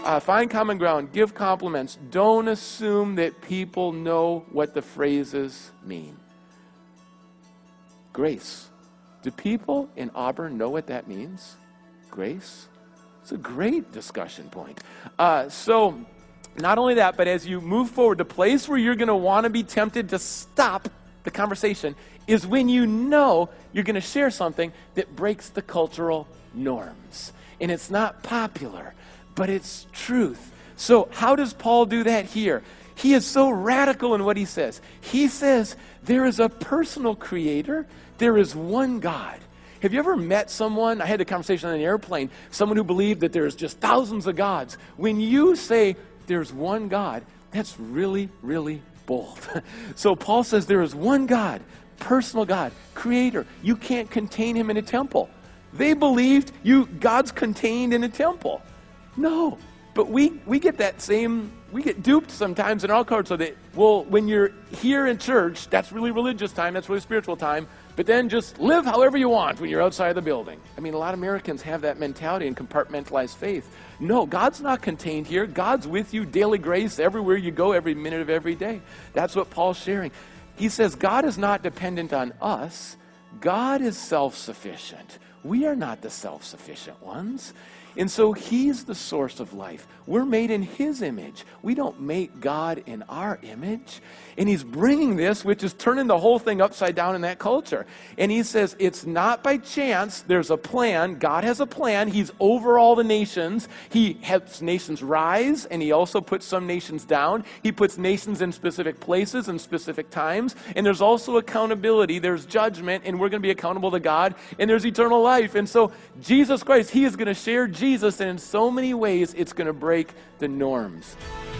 Find common ground. Give compliments. Don't assume that people know what the phrases mean. Grace. Do people in Auburn know what that means? Grace? It's a great discussion point. So, not only that, but as you move forward, the place where you're going to want to be tempted to stop the conversation is when you know you're going to share something that breaks the cultural norms. And it's not popular, but it's truth. So how does Paul do that here? He is so radical in what he says. He says there is a personal creator. There is one God. Have you ever met someone, I had a conversation on an airplane, someone who believed that there's just thousands of gods. When you say there's one God, that's really, really bold. So Paul says there is one God, personal God, creator. You can't contain him in a temple. They believed God's contained in a temple. No, but we get that same, we get duped sometimes in our culture that, well, when you're here in church, that's really religious time, that's really spiritual time, but then just live however you want when you're outside the building. I mean, a lot of Americans have that mentality and compartmentalized faith. No, God's not contained here. God's with you, daily grace, everywhere you go, every minute of every day. That's what Paul's sharing. He says God is not dependent on us. God is self-sufficient. We are not the self-sufficient ones. And so he's the source of life. We're made in his image. We don't make God in our image. And he's bringing this, which is turning the whole thing upside down in that culture. And he says it's not by chance. There's a plan. God has a plan. He's over all the nations. He helps nations rise, and he also puts some nations down. He puts nations in specific places and specific times. And there's also accountability. There's judgment, and we're going to be accountable to God. And there's eternal life. And so Jesus Christ, he is going to share Jesus, and in so many ways, it's going to break the norms.